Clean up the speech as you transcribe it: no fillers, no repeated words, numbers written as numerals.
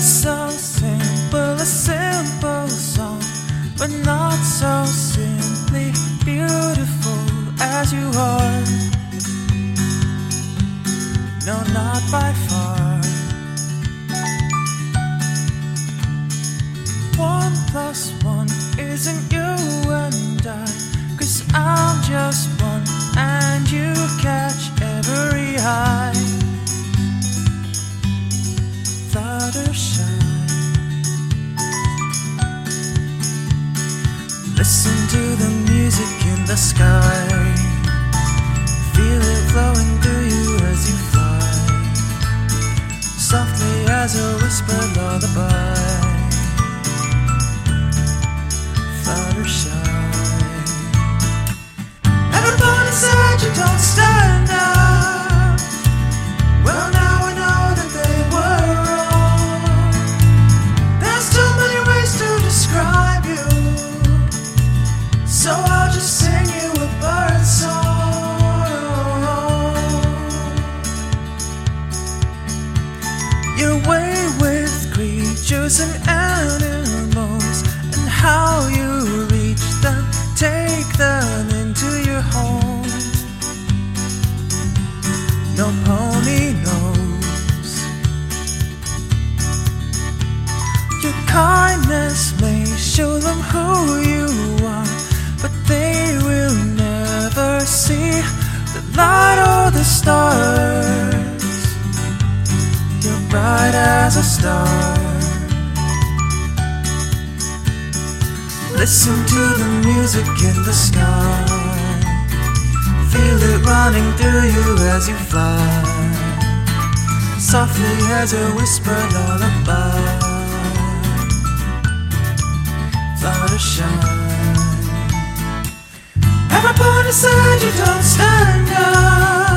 so simple, a simple song, but not so simply beautiful as you are. No, not by far. 1 plus 1 isn't you and I, 'cause I'm just one and you catch every high. Fluttershy, listen to the music in the sky. Feel it flowing through you as you fly, softly as a whispered lullaby. Fluttershy, everybody said you don't stand out. Well, now I know that they were wrong. There's too many ways to describe you, so I'll just sing you a bird song. Your way with creatures and animals, and how you reach them, take them into your home. No pony knows. Your kindness may show them who you are, but they will never see the light or the stars. You're bright as a star. Listen to the music in the sky. Feel it running through you as you fly, softly as a whispered lullaby. Fluttershy, everybody said you don't stand up.